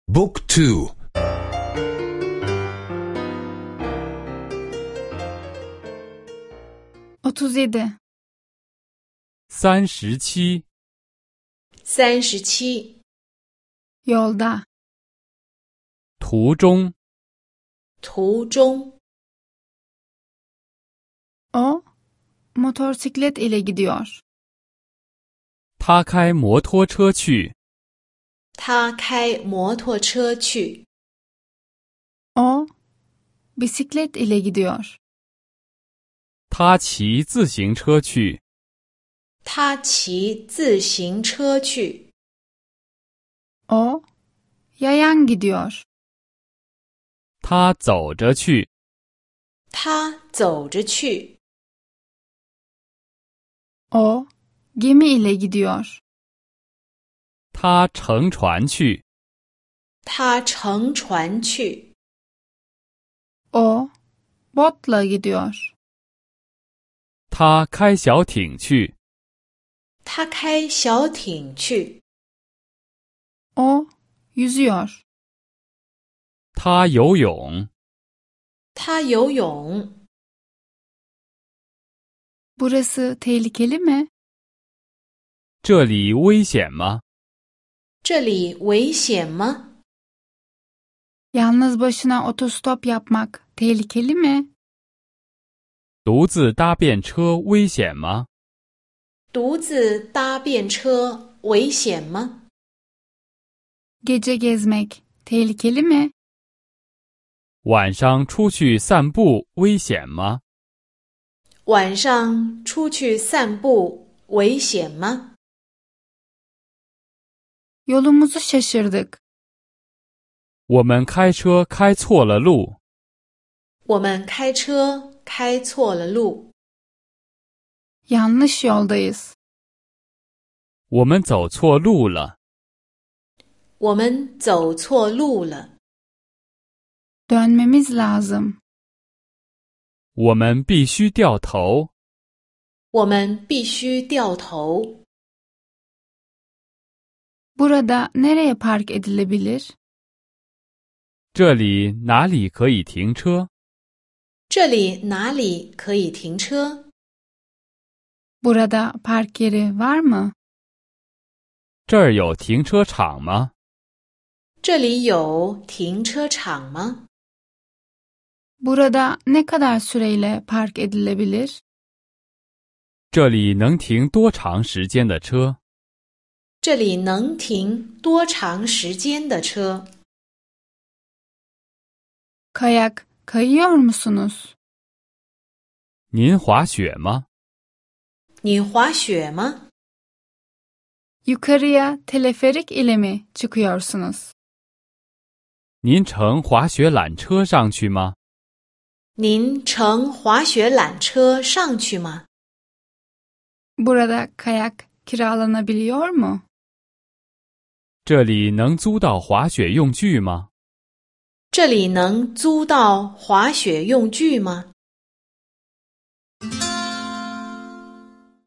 Book 2 37 37 yolda 途中 O motosiklet ile gidiyor. 他开摩托车去 O bisiklet ile gidiyor. 他骑自行车去 O yayan gidiyor. 他走着去 O gemi ile gidiyor. 他乘船去 O botla gidiyor. 他开小艇去 O yüzüyor. 他游泳 Burası tehlikeli mi? 这里危险吗 Yalnız başına otostop yapmak tehlikeli mi? 独自搭便车危险吗 Gece gezmek tehlikeli mi? 晚上出去散步危险吗 Yolumuzu şaşırdık. 我们开车开错了路 Yanlış yoldayız. 我们走错路了 Dönmemiz lazım. 我们必须掉头 Burada nereye park edilebilir? 这里哪里可以停车 Burada park yeri var mı? 这儿有停车场吗 Burada ne kadar süreyle park edilebilir? 这里能停多长时间的车 Kayak kayıyor musunuz? 您滑雪吗 Yukarıya teleferik ile mi çıkıyorsunuz? 您乘滑雪缆车上去吗 Burada kayak kiralanabiliyor mu? 这里能租到滑雪用具吗